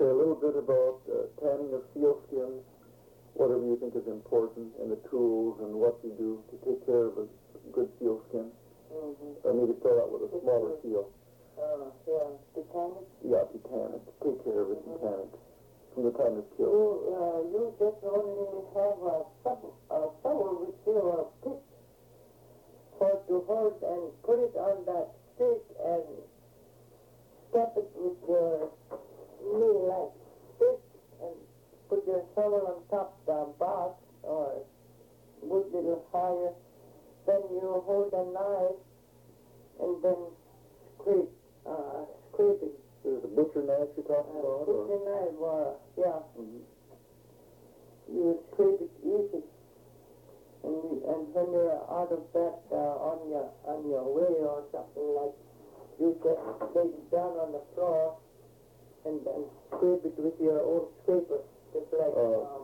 say a little bit about tanning of seal skins, whatever you think is important, and the tools and what you do to take care of a good seal skin? Or maybe start out with a smaller seal. Yeah, to tan it? Yeah, to tan it. Take care of it and tan it from the time it's killed. You just only have a shovel with your pick to hold and put it on that stick and step it with your knee like this and put your shovel on top the box or wood a little higher. Then you hold a knife and then scrape it. Is it a butcher knife you're talking about? Butcher knife, yeah. Mm-hmm. You would scrape it easy. And when you're out of that on your way or something like, you just lay it down on the floor and then scrape it with your own scraper, just like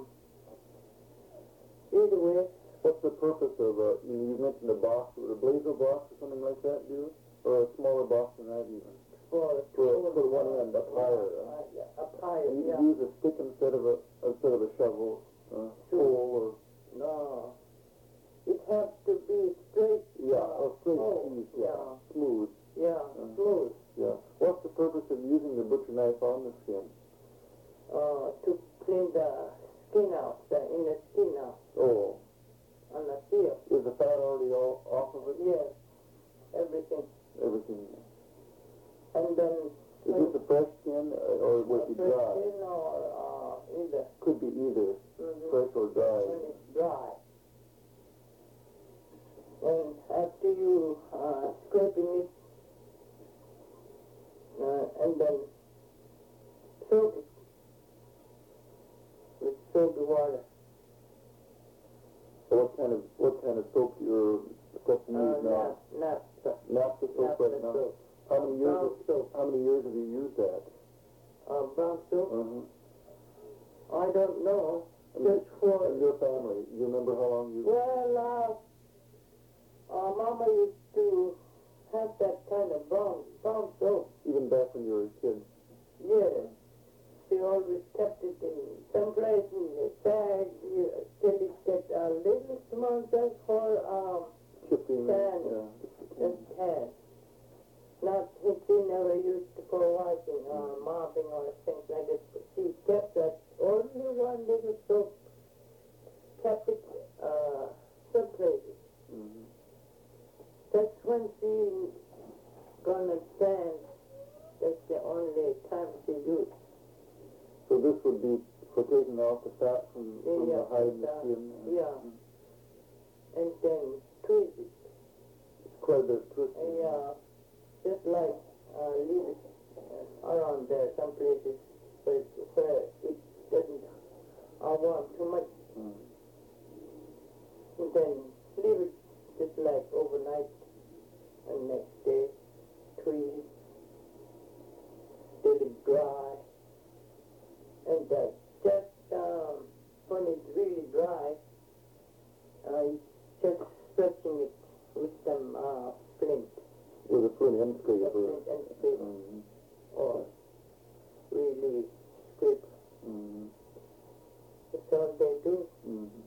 either way. What's the purpose of you mentioned a box, a blazer box or something like that, do you? Or a smaller box than that even? For one end up higher. Up higher, you yeah. use a stick instead of a shovel, pole or. No. It has to be straight. Yeah, straight piece, smooth. Yeah, smooth. Yeah. What's the purpose of using the butcher knife on the skin? To clean the skin out, the inner skin out. Oh. On the seal. Is the fat already all off of it? Yes. Everything. Everything. And then... Is this a fresh skin or would it be dry? Fresh skin or either. Could be either. Mm-hmm. Fresh or dry. When it's dry. And after you scraping it, and then soak it with soapy water. So what kind of soap you're supposed to use now? Naphtha soap right now. Soap. How many years have you used that? Brown soap? Mm-hmm. I don't know. Just for your family, you remember how long you? Well, Mama used to have that kind of brown soap. Even back when you were a kid. Yes. She always kept it in some place in the bag till it get a little small just for Chipping. sand. Yeah. Just hand. Not, she never used it for washing or mopping or things like that. She kept that only one little soap. Kept it some places. Mm-hmm. That's when she gonna stand. That's the only time she used. So this would be for taking off the fat from the hide and the skin? Yeah. And then twist it. It's quite a bit of twisting. Yeah. Just like leave it around there, some places where it doesn't warm too much. Mm. And then leave it just like overnight, and next day twist it till it's dry. And just when it's really dry, just stretching it with some flint. With a flint and scraper. Flint and scraper. Mm-hmm. Or really scraper. Mm-hmm. That's all they do. Mm-hmm.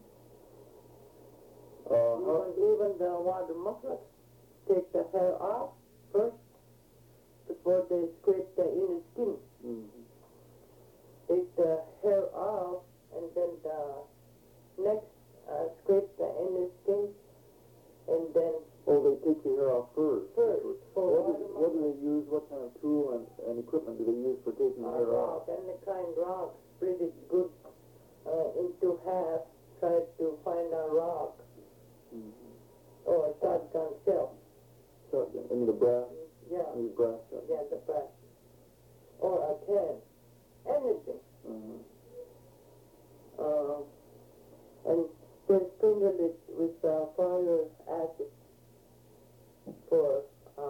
Even the water mufflers take the hair off first before they scrape the inner skin. Mm-hmm. Take the hair off and then the next scrape the inner skin and then... Oh, they take your hair off first. What do they use? What kind of tool and equipment do they use for taking the hair off? Any kind rock. Split it good into half. Try to find a rock. Mm-hmm. Or a shotgun shell. Shotgun. I mean the brass? Yeah. I mean brass shotgun. Yeah, the brass. Or a can. Anything. Mm-hmm. And then sprinkle it with fire acid for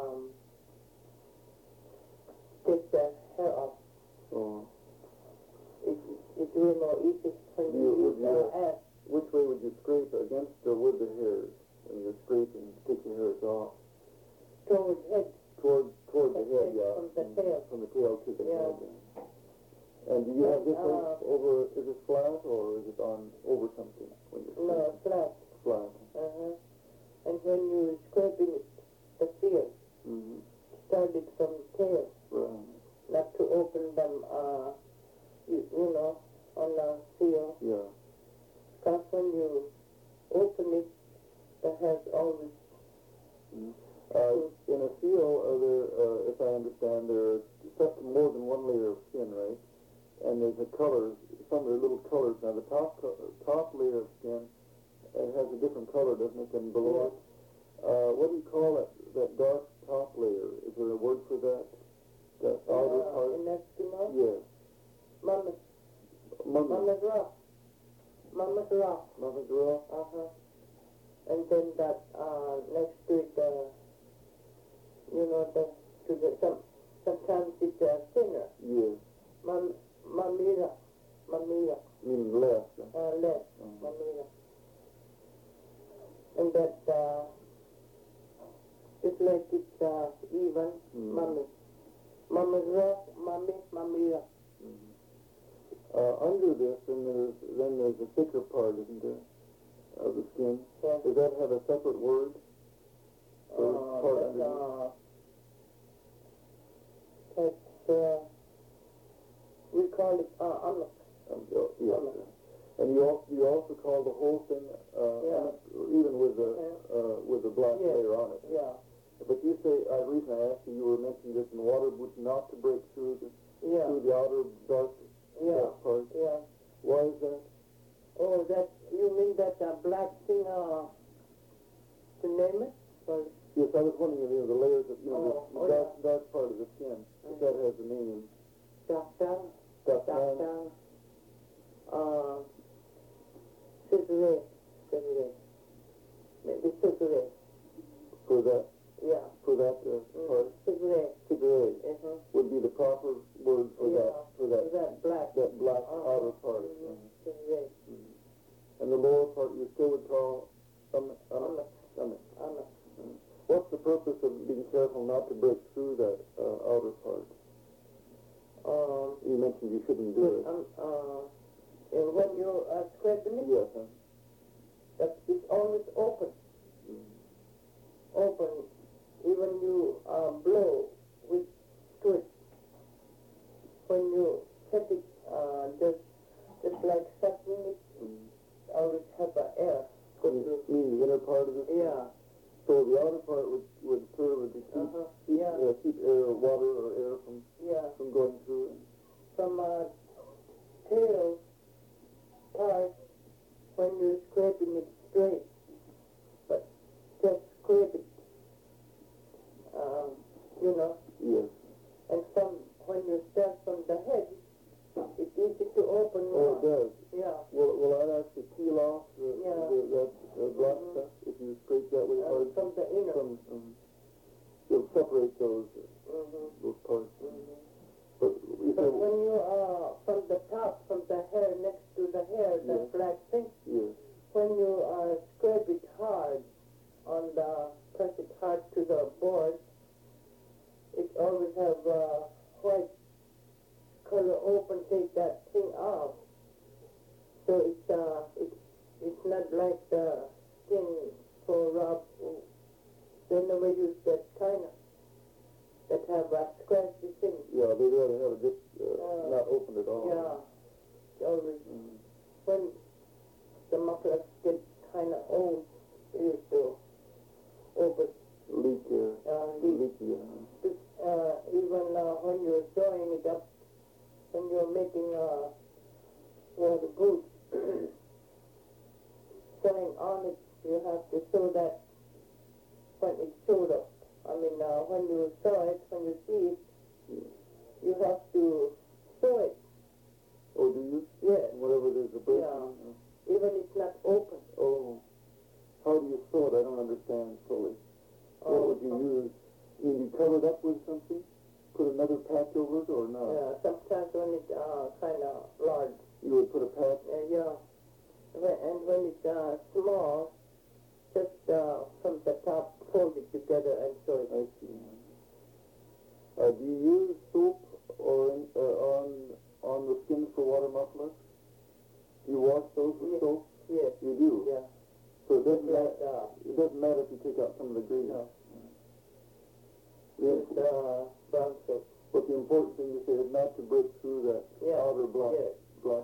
take the hair off. Oh. It's really more easy when you use hair. Which way would you scrape, against or with the hairs? When you're scraping to take the hairs off? Toward head. Toward the head, yeah. From the tail. From the tail to the head. Yeah. And do you have this Uh, over, is it flat or is it on, over something? When you're No, flat. flat. Uh-huh. And when you scraping it, the seal, Mm-hmm. started from tail, Right. not to open them, you know, on the seal. Yeah. Because when you open it, it has always... Mm-hmm. In a seal, are there, if I understand, there are more than one layer of skin, right? And there's a color, some are little colors. Now the top layer of skin, it has a different color, doesn't it, than below it? What do you call that dark top layer? Is there a word for that? That outer part? In Eskimo? Yes. Mama's rock. Mama's rock. Mama's rock? Uh-huh. And then that, next to it, you know, sometimes it's thinner. Yes. Mamira. Meaning less. Less. Mamira. And that, it's like it's even. Mummy. Mama's rock, mamira. Under this, then there's a thicker part, isn't there, of the skin? Yes. Does that have a separate word? Part underneath? We call it amak. Yes. And you also call the whole thing, even with the black layer on it. Yeah. But you say, the reason I asked you, you were mentioning this in water boots not to break through the outer dark part. Yeah. Why is that? Oh, you mean that black thing, to name it? Or, Yes, I was wondering, the layers of, yeah. dark part of the skin, if that has a name. Doctor. Doctor. Scissor. Maybe scissor. For that? Yeah. For that part? Scissor. Would be the proper word for that black. That black outer part. Scissor. And the lower part you still would call stomach. What's the purpose of being careful not to break through that outer part? You mentioned you shouldn't do it. When you are scraping it, Yes, that it's always open. Open. Even you blow with twist. When you set it, just like sucking it, always have the air. You mean the inner part of it? Yeah. So the outer part would serve to keep air or water or air from going through it? From tail part, when you're scraping it straight, but just scrape it, Yes. and when you start from the head, it's easy to open. Oh, it does? Yeah. Will that actually peel off the black stuff if you scrape that way hard? From the inner. It'll separate those parts. But when you from the top, from the hair, next to the hair, that black thing, when you scrape it hard, press it hard to the board, it always have white color open, take that thing off. So it's not like the skin for rub. They never use that kind of, that have a scratchy thing. Yeah, they'd rather have it just not open at all. Yeah. Always. When the mufflers get kind of old, it used to open. Leaky. Even when you're sewing it up, when you're making the boots, sewing on it, you have to sew that when it's sewed up. I mean, when you sew it, when you see it, you have to sew it. Oh, do you? Yes. Whatever there's a break. Yeah. Even it's not open. Oh. How do you sew it? I don't understand fully. What would you use? You cover it up with something? Put another patch over it or not? Yeah, sometimes when it's kind of large. You would put a patch? Yeah. And when it's small, just from the top, fold it together and sew it. I see. Do you use soap or on the matter if you take out some of the gravy. No. Yeah. It's brown soap. But the important thing you say is not to break through that Yeah. outer black Yes. part.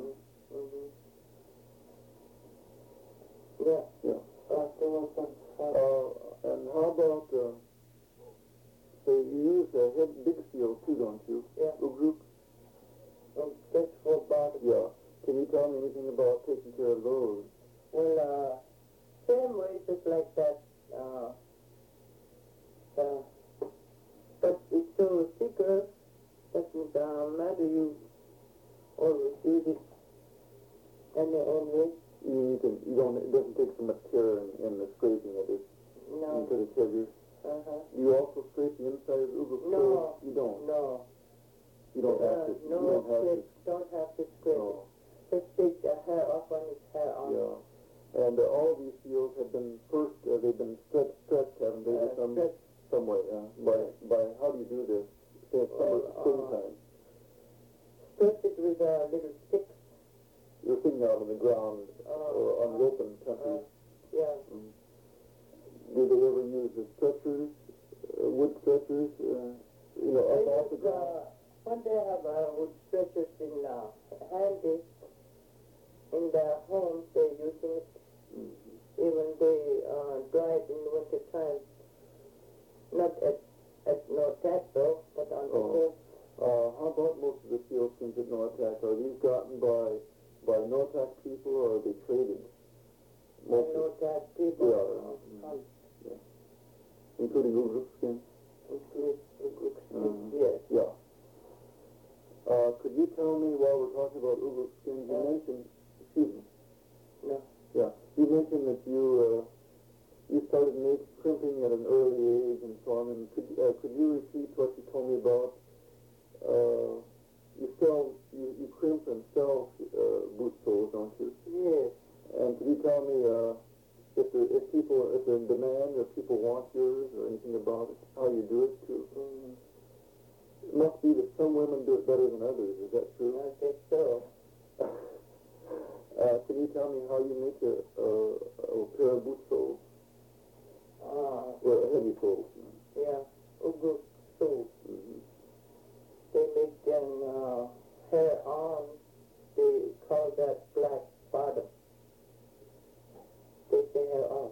Yeah. Yeah. There was some. And how about, say you use big seals too, don't you? Yeah. Group? Just for bottom. Yeah. Can you tell me anything about taking care of those? Well, same way, just like that. But it's so thicker, doesn't matter. You always use it anyway. It doesn't take so much care in the scraping of it. No. Because it's heavier. You also scrape the inside of the ugu? No. You don't? No. You don't have to? No, you don't have to? Don't have to scrape No. it. Just take the hair off when it's hair on. Yeah. And all of these seals have been first, they've been stretched, haven't they? Some way, by how do you do this? Say it's springtime. Stretch it with a little stick. You're sitting out on the ground or on the open country. Yeah. Do they ever use the stretchers, wood stretchers, up off the ground? When they have wood stretchers in handy in their homes, they're using it. Even they dry it in the winter time. Not at no attack though, but on the coast. How about most of the sealskins at no attack? Are these gotten by no attack people or are they traded? Most No attack people. Yeah. Including ugu skin? Yes. Yeah. Could you tell me while we're talking about ugu skins, you mentioned, excuse me. No. Yeah. You mentioned that you started crimping at an early age and so on. And could you repeat what you told me about? You crimp and sell boot soles, don't you? Yes. And could you tell me if they're in demand, or if people want yours, or anything about it, how you do it too? It must be that some women do it better than others. Is that true? I think so. Can you tell me how you make a pair of boot soles? Well, heavy soles. Yeah. Ugu soles. They make them hair on. They call that black bottom. Take the hair off.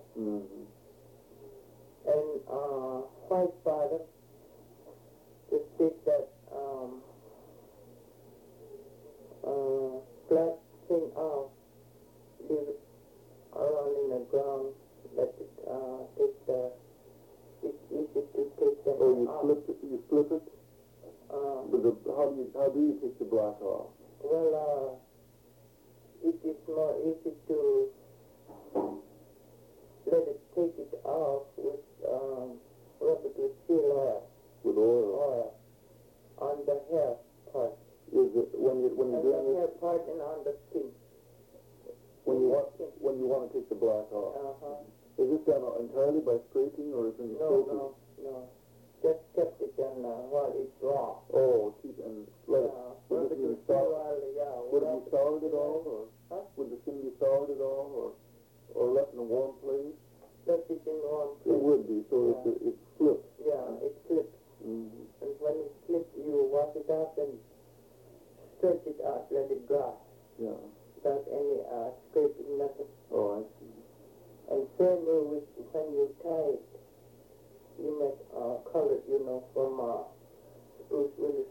And white bottom, just take that black thing off, leave it around in the ground, let it take the, it's easy to take the hair you off. You flip it? How do you take the black off? Well, it is more easy to let it take it off with rub it with seal oil. With oil? Oil on the hair part. Is it when you're On doing the hair it? part and on the skin. When you want to take the black off? Is this done entirely by scraping, or is it No. Just kept it in while it's raw. Oh, keep and let it. Rub it with seal oil, Would it be soured at all, or would the skin be soured at all, or left in a warm place? Let it in warm It place. would be, so it flips. Yeah, it slips. And when it slips, you wash it off and stretch it out, let it dry. Yeah. Without any scraping, nothing. Oh, I see. And same way with when you tie it, you make color, from spruce willows.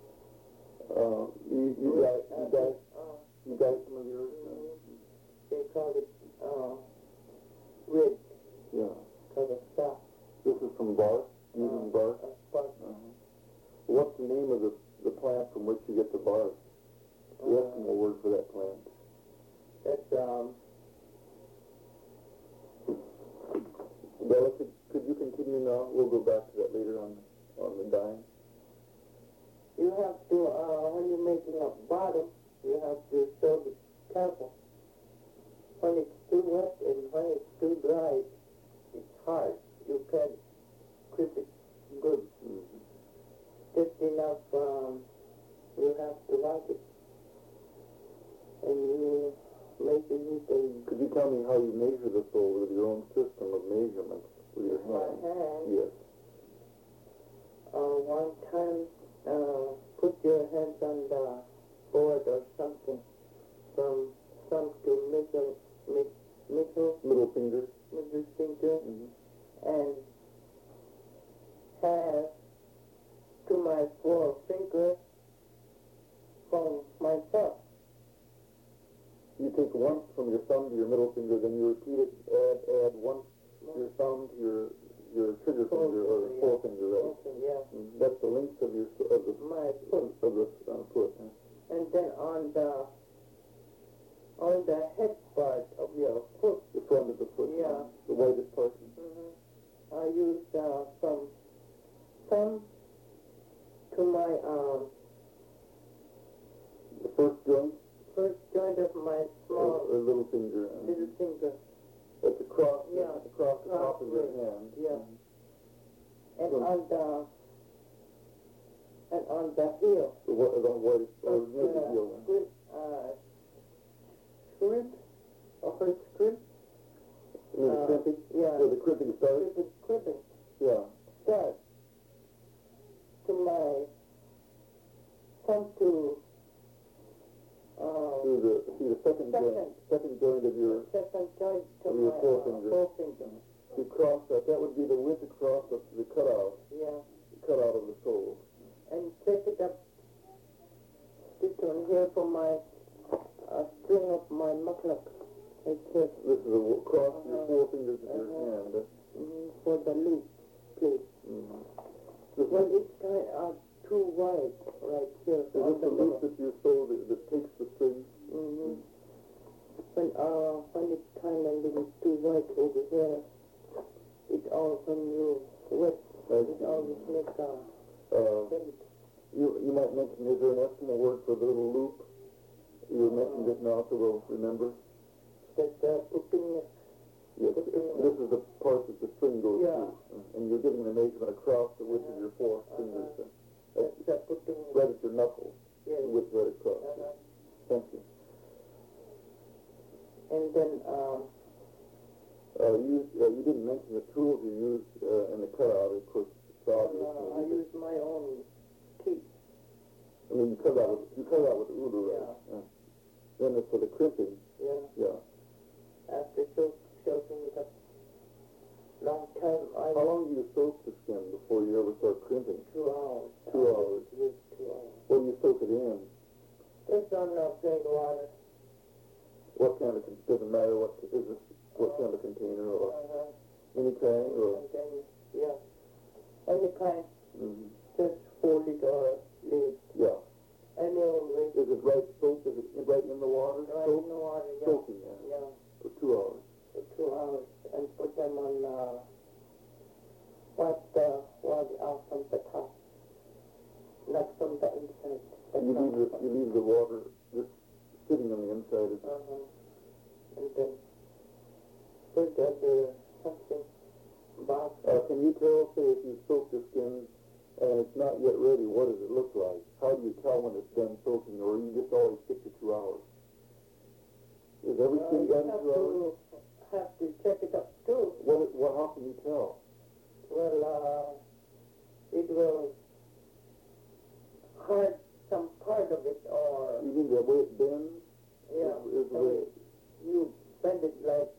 You guys some of yours? They call it red, Yeah. color stock. This is from bark, using bark? Bark. What's the name of the plant from which you get the bark? The Eskimo word for that plant. That's Bella, could you continue now? We'll go back to that later on the dyeing. you have to when you're making a bottom, you have to so be careful. When it's too wet and when it's too dry, it's hard. You can grip it good. Just enough, you have to like it. And you measure it in Could you tell me how you measure the sole with your own system of measurements with your my hand? hand. Yes. One time, put your hands on the board or something from thumb to middle Middle finger. finger, and half to my forefinger from my thumb. You take one from your thumb to your middle finger, then you repeat it, add one, your thumb to your trigger finger or forefinger, right? Yeah. That's the length of your My foot. of the foot. And then on the head part of your foot, The front of the foot. Yeah. The widest part. I use from thumb to my The first joint of my small or little finger. little finger. That's across Yeah. across the top of your Right. hand. Yeah. And So- on the heel. The widest or near the heel. Script or script. Near the crimping. Yeah. Where the crimping starts. Crimping Yeah. starts to my thumb to To the second joint of your second joint to Of your my forefinger. forefinger. you cross that. That would be the width across the cutout of the sole. And take it up this one here for my string of my muckluck. Like this. This is across your forefingers of your hand. For the loop, please. Well, it's kind of too wide right here. Is this the loop that you sew that takes the string? When it's kind of little too wide over here, it all when you wet, it always makes a bend. You might mention, is there an Eskimo word for the little loop? You mentioned it now, so we'll remember. That putting Yes. This is the part that the string goes Yeah. through. And you're giving the measurement across the width of your four fingers. that putting Right at your knuckles. Yes. The width right across. Thank you. And then You didn't mention the tools you used in the cutout, of course. It's obvious. I use my own teeth. I mean, you cut out with the ruler, right? Yeah. Then it's for the crimping. Yeah. After soaking it up long time, How long do you soak the skin before you ever start crimping? 2 hours. 2 hours. Yes, 2 hours. What do you soak it in? It's on plain water. What kind of, doesn't matter what kind of container or any kind or? And then, any kind, just fold it or leave. Yeah. Any old way. Is it right soaked? Is it right in the water? Right in the water, Soaking, Yeah, for 2 hours. for 2 hours. And put them on, wipe the water out from the top. Not from the inside. but You from leave the water just sitting on the inside. And then put the something box. Can you tell, say, if you soak the skin and it's not yet ready, what does it look like? How do you tell when it's done soaking, or you just always stick to 2 hours? Is everything done in 2 hours? Have to check it up too. How can you tell? Well, it will hurt some part of it, or You mean the way it bends? Is the way you bend it like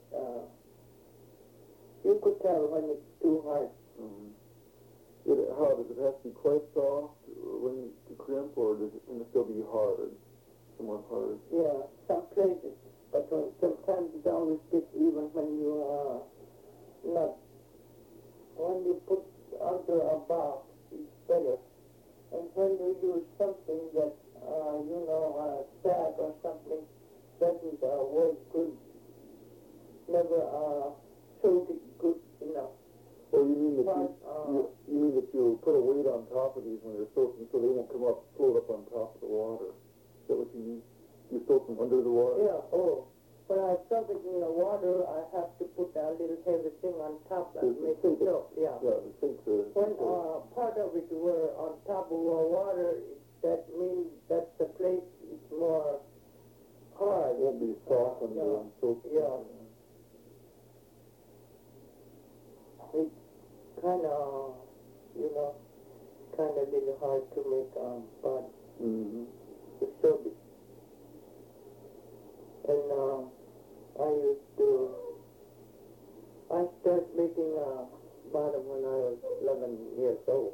you could tell when it's too hard. How does it have to be quite soft when to crimp, or can it still be hard, somewhat hard? Yeah, some places, but sometimes it always gets even when you not. When you put under a box, it's better. And when you use something that a sack or something doesn't work good, never soak it good enough. Or you mean that you put a weight on top of these when they're soaking so they won't float up on top of the water? Is that what you mean? You soak them under the water? Yeah, when I soak it in the water, I have to put a little heavy thing on top that makes it soak, Yeah, the sink. When part of it were on top of the water, that means that the place is more hard. It won't be soft Yeah. and so. Yeah. It's kind of, kind of little hard to make but Mm-hmm. the service. And I started making bottom when I was 11 years old.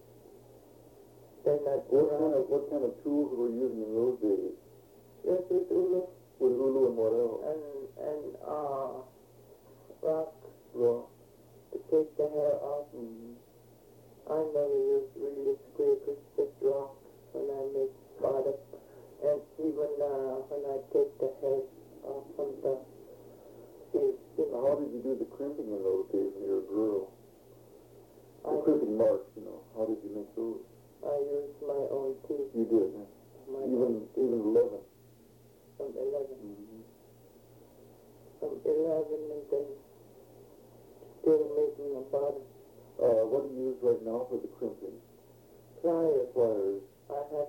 Then I What kind of tools were you using in those days? yes, with Ulu With hulu and what else? and rock Raw. to take the hair off. Mm-hmm. I never used really scrapers, just rock when I make bottom. And even when I take the hair off from the seeds. How did you do the crimping in those days when you were a girl? The I crimping marks, how did you make those? used my own teeth. You did, huh? My own Even 11. from 11. Mm-hmm. From 11 and then still making a bottom. What do you use right now for the crimping? Pliers. Pliers. I have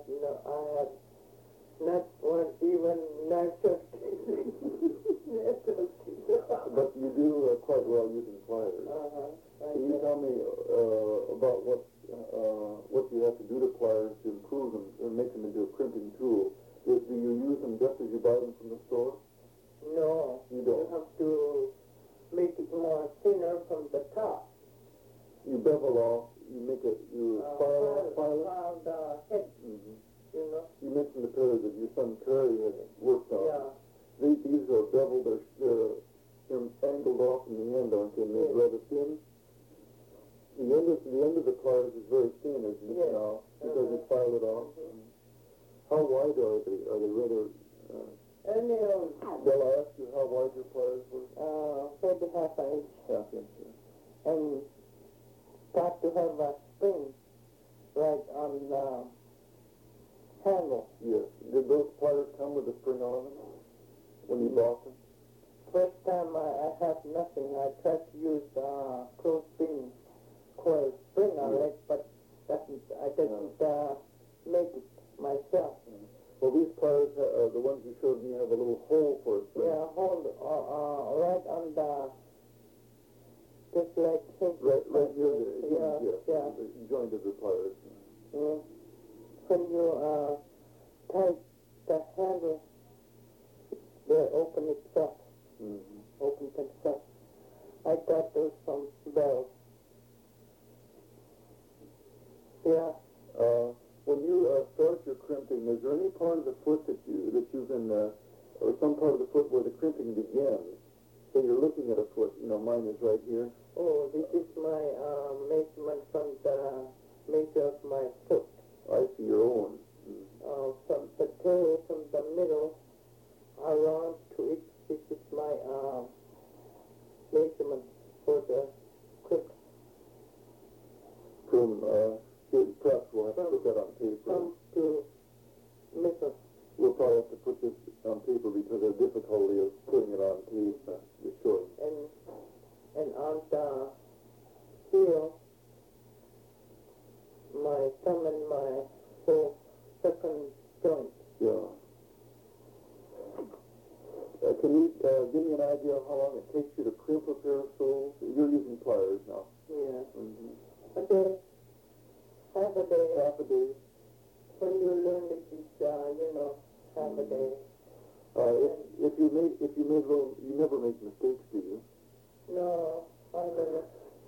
not one even natural teeth. Natural teeth. But you do quite well using pliers. Can you tell me about what you have to do to pliers to improve them and make them into a crimping tool? Do you use them just as you buy them from the store? No. You don't. You have to make it more thinner from the top. You bevel off, you make it, you file it? File the head, Mm-hmm. You mentioned the pair that your son Perry had worked on. Yeah. These are beveled, they're angled off in the end, aren't they? And they're rather thin. The end of the pliers is very thin, isn't it, now? Because you file it off. Mm-hmm. How wide are they? Are they rather... And well, I asked you how wide your pliers were. 40 half inch. Half inch, yeah. And got to have a spring right on the handle. Yes. Did those pliers come with a spring on them when you bought them? First time I had nothing. I tried to use clothespin coil spring on it, but I didn't make it myself. Well, these pliers, the ones you showed me, have a little hole for a spring. Yeah, hold right on the, just like Right here, yeah. The joint of the pliers. Yeah. When you tight the handle, they open itself. Mm-hmm. Opens itself. I got those from Bell. Yeah. When you start your crimping, is there any part of the foot that you can, or some part of the foot where the crimping begins? So you're looking at a foot, mine is right here. Oh, this is my measurement from the measure of my foot. I see your own. Mm-hmm. From the toe, from the middle, around to it, this is my measurement for the crimp. From, perhaps we'll have to put that on paper. From to middle. We'll probably have to put this on paper because of the difficulty of putting it on tape to show. And on the heel, my thumb and my second joint. Yeah. Can you give me an idea of how long it takes you to crimp a pair of soles? You're using pliers now. Yeah. Mm-hmm. A day. Half a day. Half a day. When you learn it, it's, half a day. If you made little, you never make mistakes, do you? No, I never.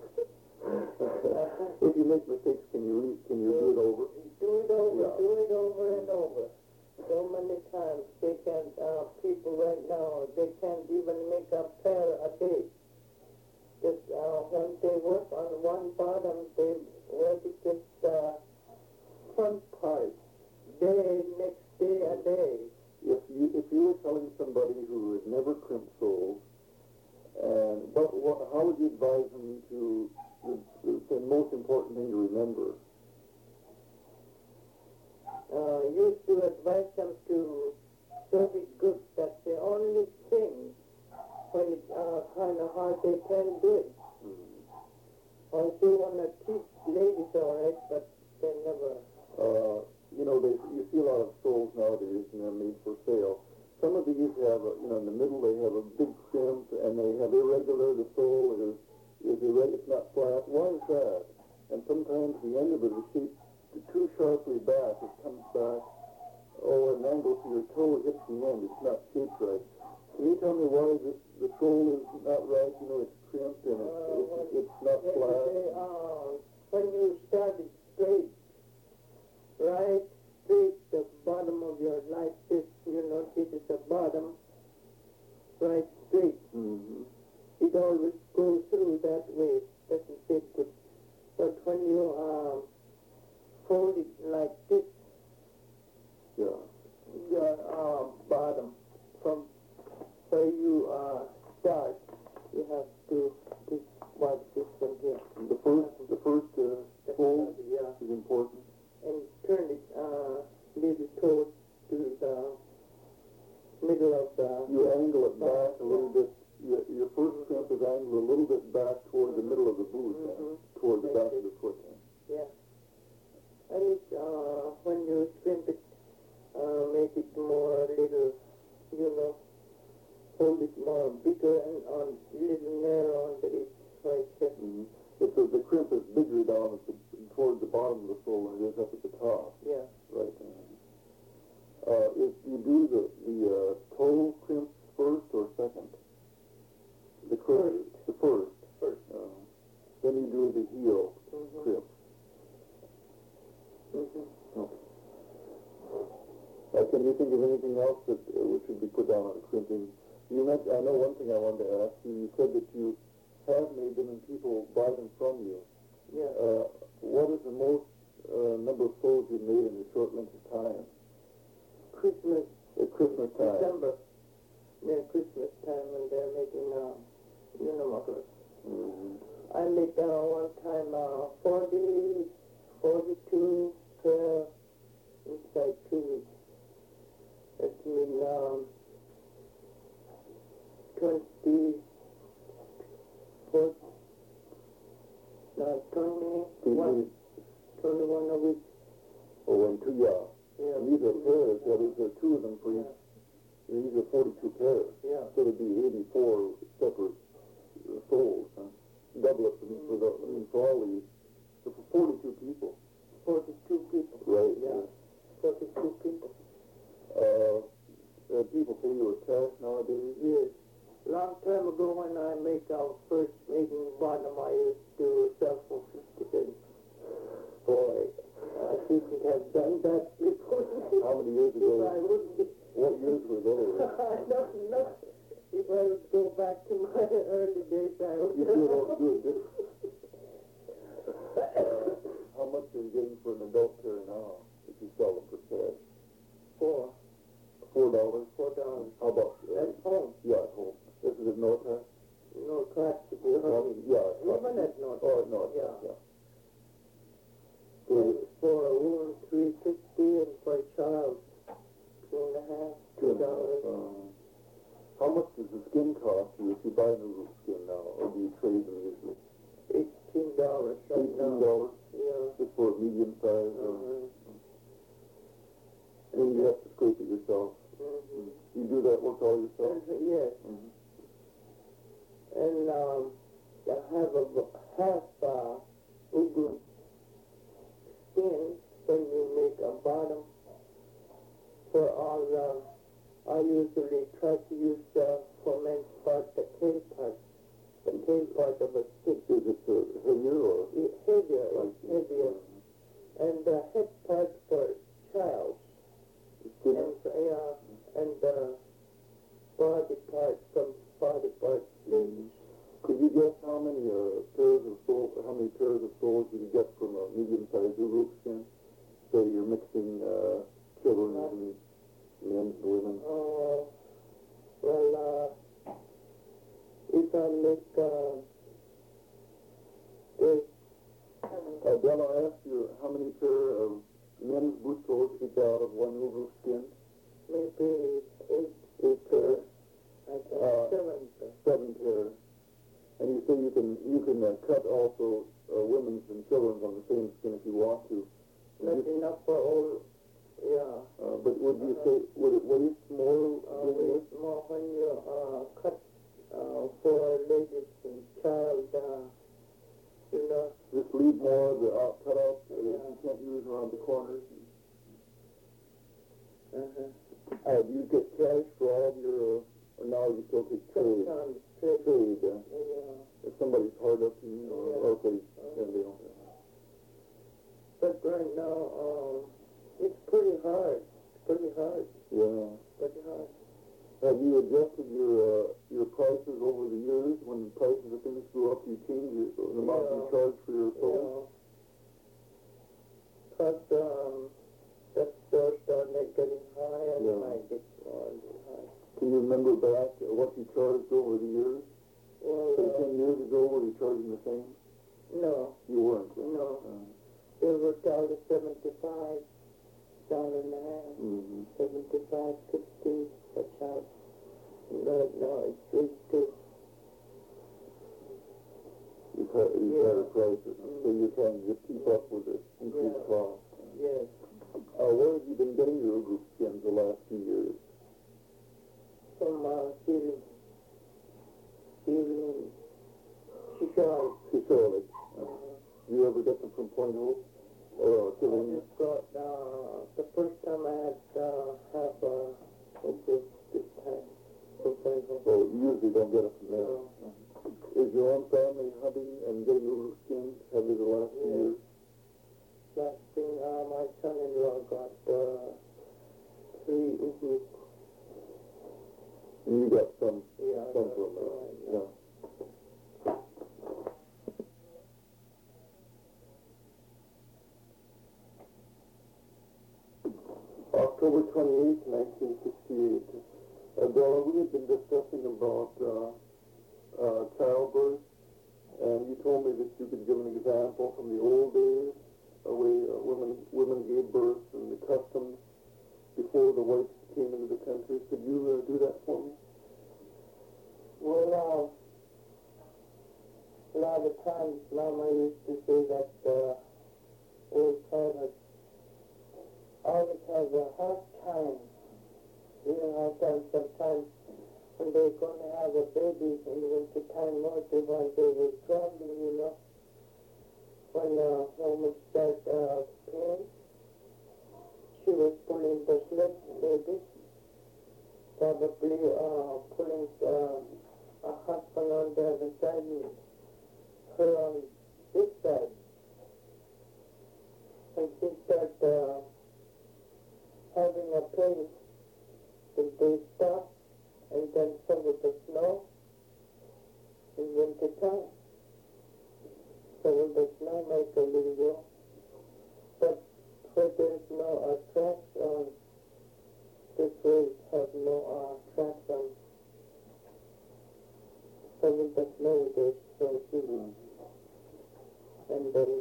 If you make mistakes, can you do it over? Do it over, Yeah. do it over and over. So many times they can't, people right now, they can't even make a pair a day. Just when they work on one bottom, they work it just front part. Day, next day, a day. If you were telling somebody who had never crimped soles, and how would you advise them to the most important thing to remember? You should advise them to serve it good. That's the only thing when it's kind of hard they can do it. Or if you want to teach ladies all right, but they never. You see a lot of soles nowadays, and they're made for sale. Some of these have, in the middle they have a big crimp, and they have irregular. The sole is irregular. It's not flat. Why is that? And sometimes the end of it is shaped too sharply back. It comes back. An angle to your toe hits the end. It's not shaped right. Can you tell me why the sole is not right? It's crimped and it's not flat. When you start it straight, right straight, the bottom of your like this, this is the bottom, right straight. Mm-hmm. It always goes through that way. Doesn't fit good. But when you fold it like this, yeah, your bottom from where you start, you have to watch this one here. The first fold is important. And turn it little towards to the middle of the... You angle it back a little bit. Your first crimp is angled a little bit back toward the middle of the boot, toward the back of the foot. Yeah. And it, when you crimp it, make it more little, hold it more bigger and on little narrow on the edge right here. Mm-hmm. The crimp is bigger down toward the bottom of the sole than it is up at the top. Yeah. Right. If you do the toe crimp first or second? The first. Then you do the heel crimp. Mm-hmm. Okay. Can you think of anything else that should be put down on the crimping? You mentioned, I know one thing I wanted to ask you. You said that you have made them and people buy them from you. Yeah. What is the most number of soles you've made in a short length of time? Christmas. At Christmas time. December. Yeah, Christmas time when they're making mufflers. Mm-hmm. I made one time 40, 42 inside 2 weeks. That means 21 a week. Oh, and two, yeah. Yeah. And these are pairs. There are two of them for each. These are 42 pairs. Yeah. So there'd be 84 separate soles. Huh? Double up for all these. So for 42 people. 42 people. Right. Yeah. 42 people. People pay you with cash nowadays? Yes. Long time ago when I first making bottom, I used to sell for 50 cents. Boy, I shouldn't have done that before. How many years ago? I wouldn't be. What years were those? I don't know. If I would go back to my early days, I would. You sure don't do it. How much are you getting for an adult pair now if you sell them for cash? $4. $4? $4. How about? At home. Yeah, at home. This is at North. No tracks to be home. Yeah. Even at North. Oh, at North. Yeah. So, for a woman, $3.50, and for a child, $2.50. $2. How much does the skin cost you if you buy new roof skin now, or do you trade them usually? $18 right now. $18? Yeah. Just for a medium size? And you have to scrape it yourself? Mm-hmm. You do that work all yourself? Yes. Mm-hmm. And I have a half ugu skin when you make a bottom for all I usually try to use for men's part, the tail part of a stick. Is it heavier or? Heavier, it's heavier. And the head part for child. And body part from body part. Could you guess how many pairs of soles you can get from a medium-sized roof skin? Say you're mixing children and men and women. Well, if I make Della, I asked you how many pair of men's boot soles you get out of one roof skin? maybe 8 pairs. I think 7 pairs. And you say you can cut also women's and children's on the same skin if you want to. Not enough for all Yeah. But would you say, would it waste more? Waste more when you cut for ladies and child, you know. Just leave more of the cut out that you can't use around the corners. Do you get cash for all of your, or now you still take trade? Trade. If somebody's hard up to you, or if they don't. But right now, it's pretty hard. Yeah. Pretty hard. Have you adjusted your prices over the years? When the prices of things go up, you change the amount you charge for your soul? Because the store started getting high and I get more high. Can you remember back what you charged over the years? Well, 10 years ago, were you charging the same? No. You weren't? No. It was $75 and a half. 75, 50 per child. Right now it's 32. You've had a prices, so you're trying to just keep up with the increased cost. Yes. Where have you been getting your group skins the last few years? From Syria. Shishalik. Do you ever get them from Point Hope? Or I just got, the first time I had half this time. So you usually don't get it from there. Is your own family hunting and getting your skins? Have they the last few years? Last thing, my son-in-law got 3 Ubuk. And you got some from Yeah. October 28th, 1968. Della, we had been discussing about childbirth, and you told me that you could give an example from the old days, the way women gave birth and the customs before the whites came into the country. Could you do that for me? Well, a lot of times Mama used to say that old timers always have a hard time. You know, hard time sometimes when they're going to have a baby in the winter time, more than when they were traveling, you know. When woman started pain, she was pulling the sled baby, probably pulling a husband on the other side and her on this side. When she started having a pain, they stop and then some of the snow in winter time. So when the snow makes a little go, but where there's no tracks on, this way have no tracks on. So when the snow goes so soon, and then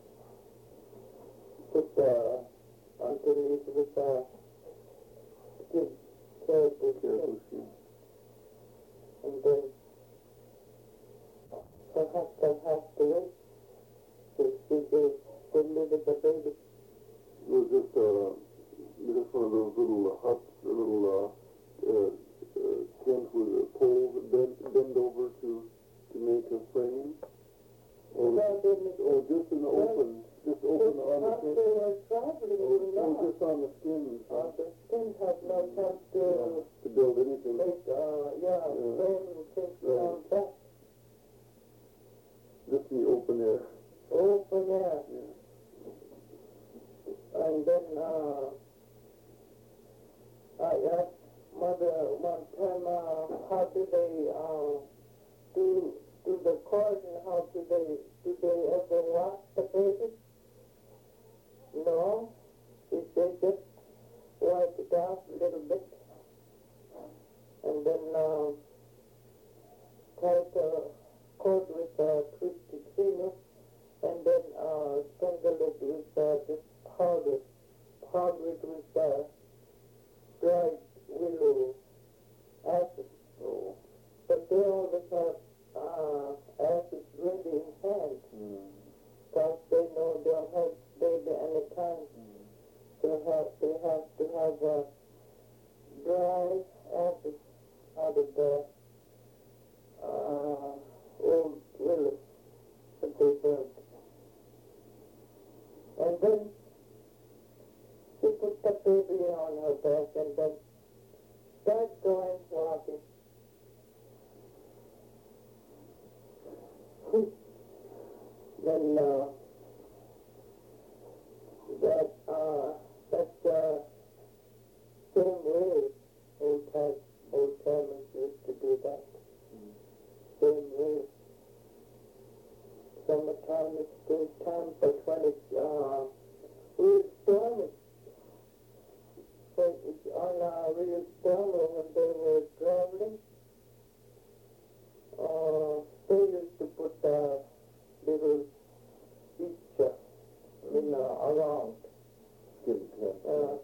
put underneath with skin, careful skin, and then her husband has to wait to see they deliver the baby. It was just one of those little huts, a little tent with a pole bend over to make a frame. Or just an open, just open on the tent. They were traveling, just on the skin. The skin has no chance to build anything. Make, frame and things on that. Just the open air. Open air. Yeah. And then I asked Mother one time, how do they do the cord and how do they ever wash the baby? No, she said just wipe it off a little bit and then tie the cord with a twisted finger and then sprinkle it with this powder it with dried willow acid. Oh. But they always have acid ready in hand. Because they know they'll have baby anytime. They have back and then start going walking. Then that same way old timers used to do that. Same way. Summertime is good time, but when it's real stormy, when it's on a real stormy when they were traveling, they used to put a little picture around. Skin tent.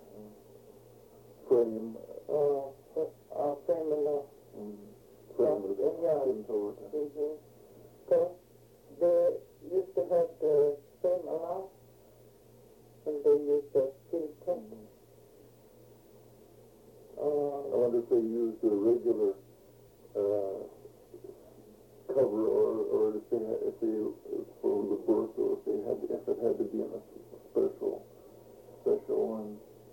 Frame. Frame Frame with the yeah. skin toward it. Mm-hmm. So they used to have the same around when they used the skin tent. I wonder if they used a regular cover, or if they for the birth, or if it had to be in a special one.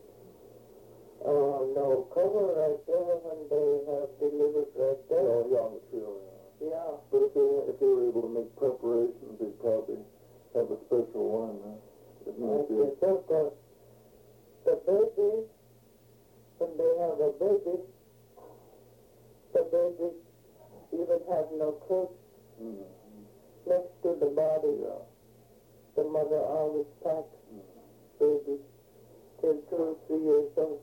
No, cover right there when they have delivered right there. Oh, yeah, on the trail, yeah. Yeah. But if they were able to make preparations, they'd probably have a special one. It might be. Because the baby, when they have a baby, the baby even has no clothes next to the body. Yeah. The mother always packs baby till 2 or 3 years old.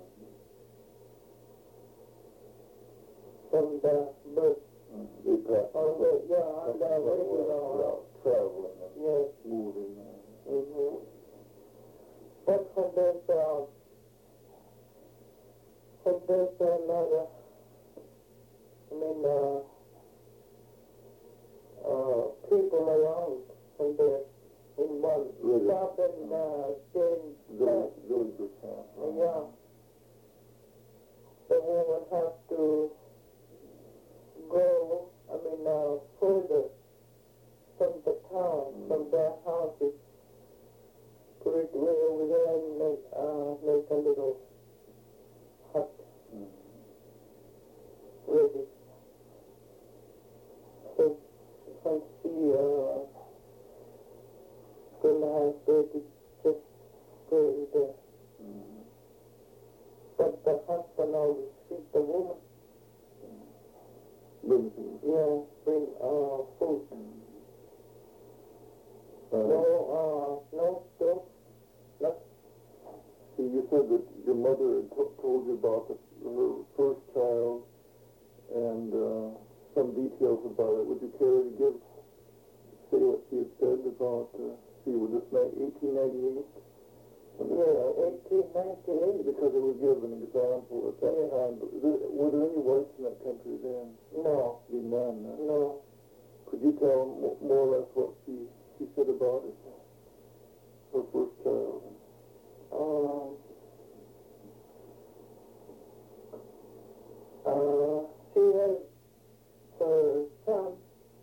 From the birth. They pack. On the regular. Traveling and Yes. moving. Mm-hmm. But when there's another, people around when they're in one stop and Village or camp. yeah. The woman has to go, further from the town, from their houses, put it way over there and make a little hut ready. So when she gonna have baby, just go over there. But the husband always feed the woman. Yeah, bring food. No stove. See, you said that your mother had told you about her first child and some details about it. Would you care to say what she had said about, was this 1898? Yeah, 1898. Because it would give an example at that time. Were there any whites in that country then? No. None. No. Could you tell more or less what she said about it? Her first child. She has her son,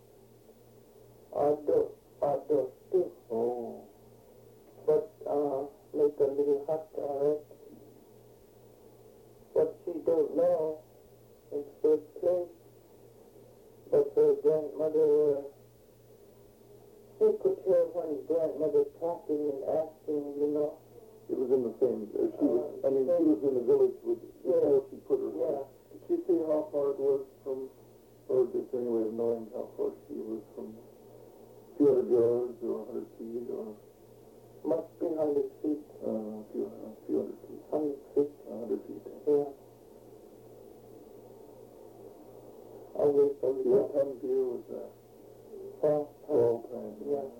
Adolf too. Oh. But make a little hut on it. But she don't know in first place that her grandmother, she could hear one grandmother talking and asking, It was in the same, she was in the village before she put her. Yeah. Did she say how far it was from, or just any way of knowing how far she was from? A few hundred yards or 100 feet or? Must be 100 feet. A few hundred feet. 100 feet. 100 feet. Yeah. Away from What time of year was that? Fall time. Yeah.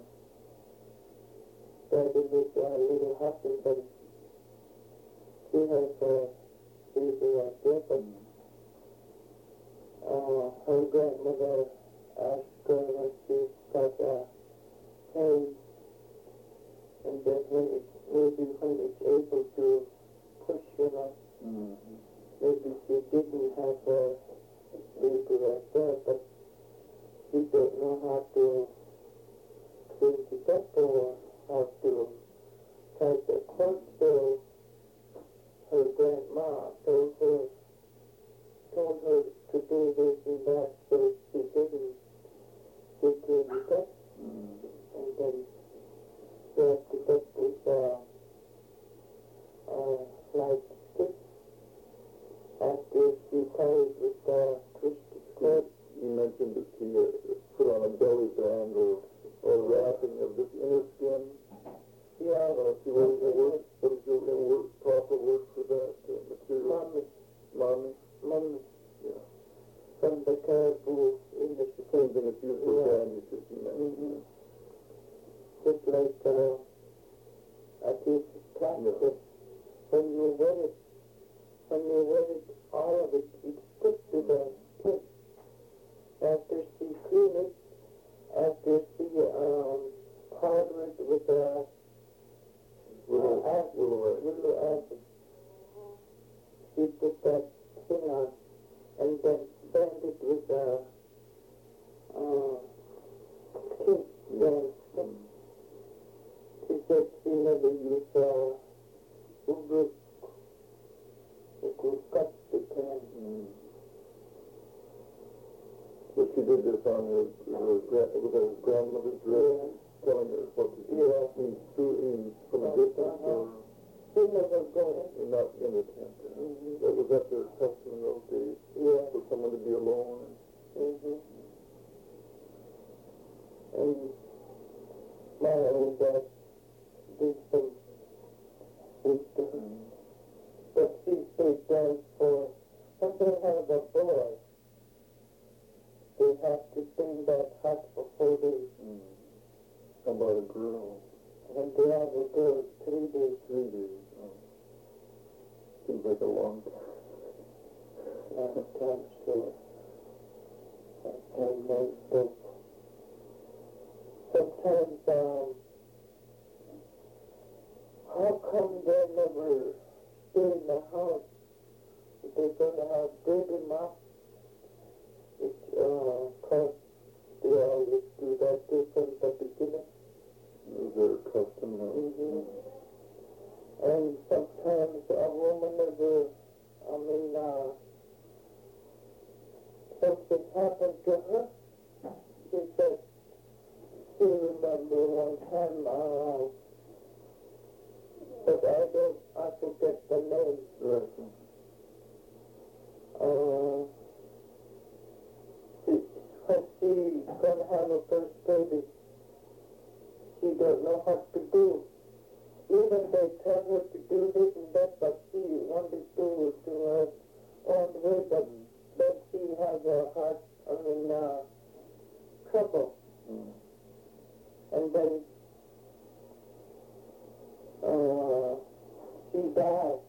Daddy lived in a little hut and then she has a baby right there, but her grandmother asked her when she got pain, and then when it's able to push, maybe she didn't have a baby right there, but she don't know how to clean it up or how to tie the cord, so her grandma told her to do this and that, so she didn't. She came back, and then she had to get this, like stick after she tied with the twisted cord. You mentioned that she put on a belly band or wrapping of this inner skin. Yeah. She was the word, what is your proper word for that material? Mommy. Yeah. From the caribou industry. Same thing as used for bandages, you mentioned. Just like a piece of plastic. Yeah. When you wear it, all of it sticks to the skin. After she clean it, after she powder it with a Little acid. She put that thing on and then band it with a skin. Then she said she never used Uber. It could cut the can. But she did this on her grandmother's dress, telling her what to do. From a distance or She never go not in the tent. That was at their custom in those days. Yeah. For someone to be alone. And my old dad did some wisdom. But she said that for when they have a boy, they have to stay in that hut for 4 days. How about a girl? And they have a girl 3 days. 3 days. Oh. Seems like a long time. I'm sure. Sometimes, how come they never stay in the house? If they're going to have baby mom, because they always do that from the beginning. Is there a custom? And sometimes a woman never, something happened to her. She said, she remember one time, but I forget the name. Right. When she's gonna have her first baby, she don't know what to do. Even they tell her to do this and that, but she wanted to do her own way, but then she has a heart, trouble. And then she died.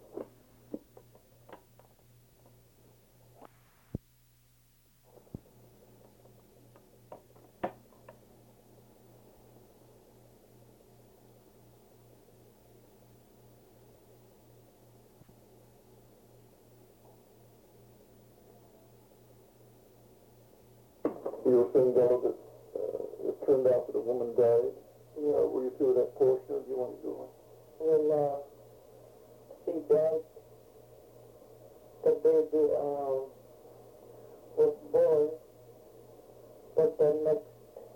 You were saying, though, that it turned out that a woman died. Were you through that portion, or do you want to go on? Well, she died. The baby was born, but the next,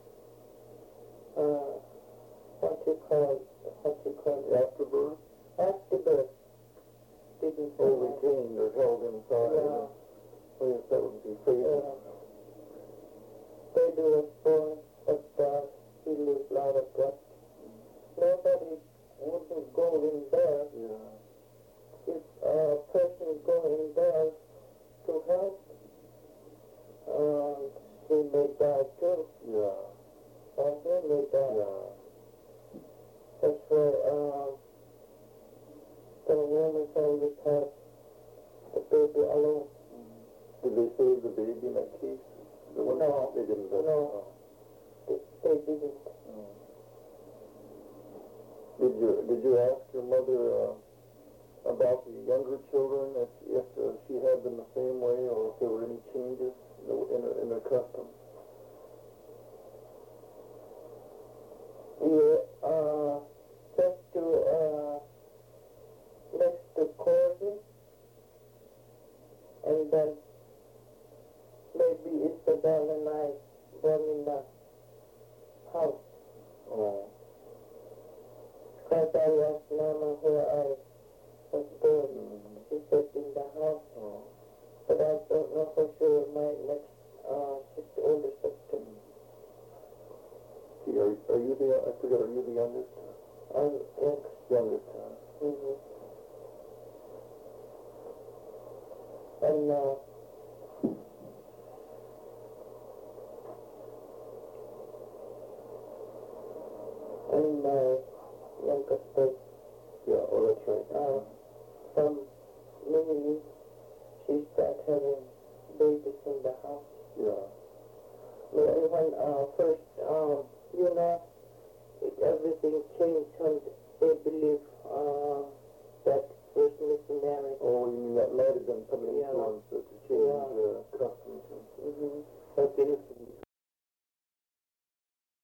what you call it? Afterbirth? Afterbirth. Didn't Retained or held inside. Yeah. Oh, yes, that would be crazy. Baby was born, but he lived a lot of death. Nobody wouldn't go in there. Yeah. If a person go in there to help, he may die too. Yeah. And he may die. Yeah. That's why the woman always have the baby alone. Did they save the baby in that case? No. They didn't. No. They didn't. Did you ask your mother about the younger children, if she had them the same way, or if there were any changes in their customs? Yeah, just to next to cordon, then maybe Isabel and I were in the house. Oh. Because I asked Mama where I was born. She said in the house. Oh. But I don't know for sure. My next sister, older sister. Gee, are you the, I forget, are you the youngest? I'm Youngest, mm-hmm. And my youngest sister. Yeah, oh, that's right. From Mimi, she started having babies in the house. Yeah. And when first, everything changed when they